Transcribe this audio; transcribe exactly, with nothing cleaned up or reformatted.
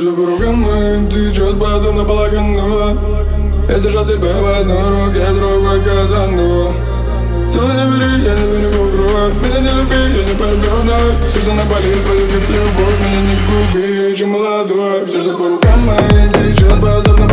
что по рукам моим течет подобно пологану. Я держал тебя в одной руке, другой катану. Тело не бери, я не берегу кровь. Меня не люби, я не полюблю вновь. Все, что напали, пройдет как любовь. Меня не губи, еще молодой. Все, что по рукам моим течет подобно